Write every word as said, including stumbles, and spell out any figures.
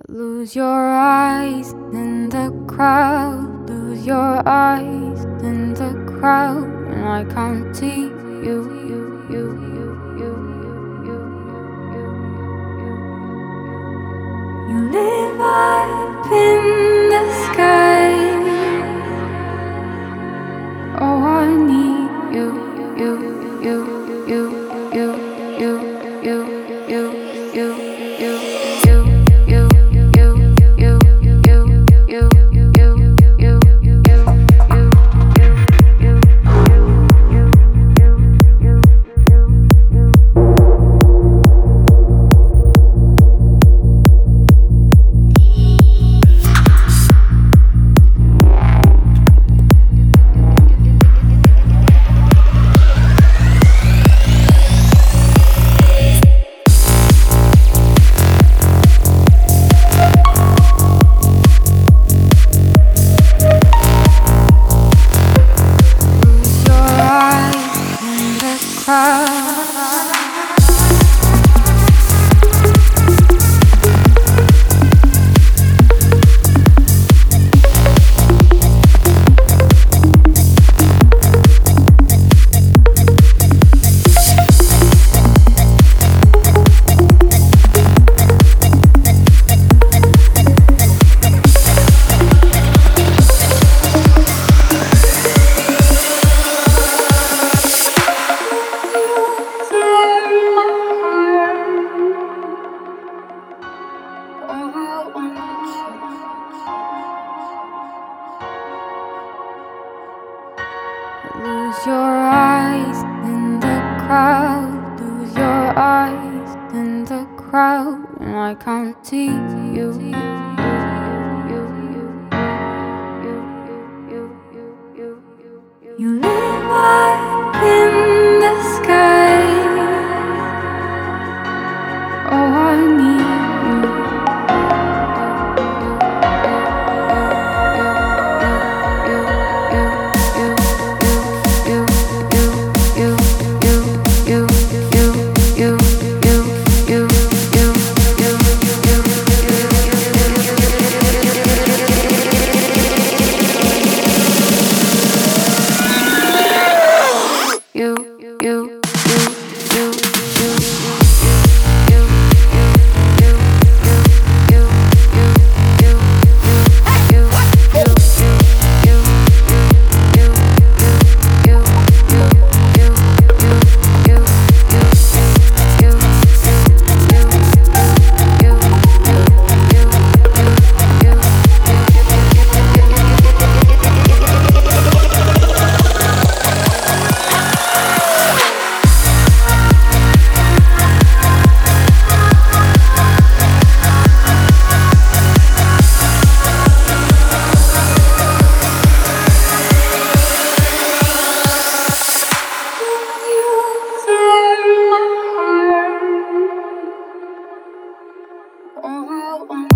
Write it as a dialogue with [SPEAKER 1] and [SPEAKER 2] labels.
[SPEAKER 1] Lose your eyes in the crowd, lose your eyes in the crowd, and I can't see you, you, you, you, you, you, you, you, you. You live up in the sky. Oh, I need you, you, you, you, you, you, you, you, you, you, you. Lose your eyes in the crowd, lose your eyes in the crowd, and I can't see you. You live up in the sky. Oh, I need you, you, you, you. Oh,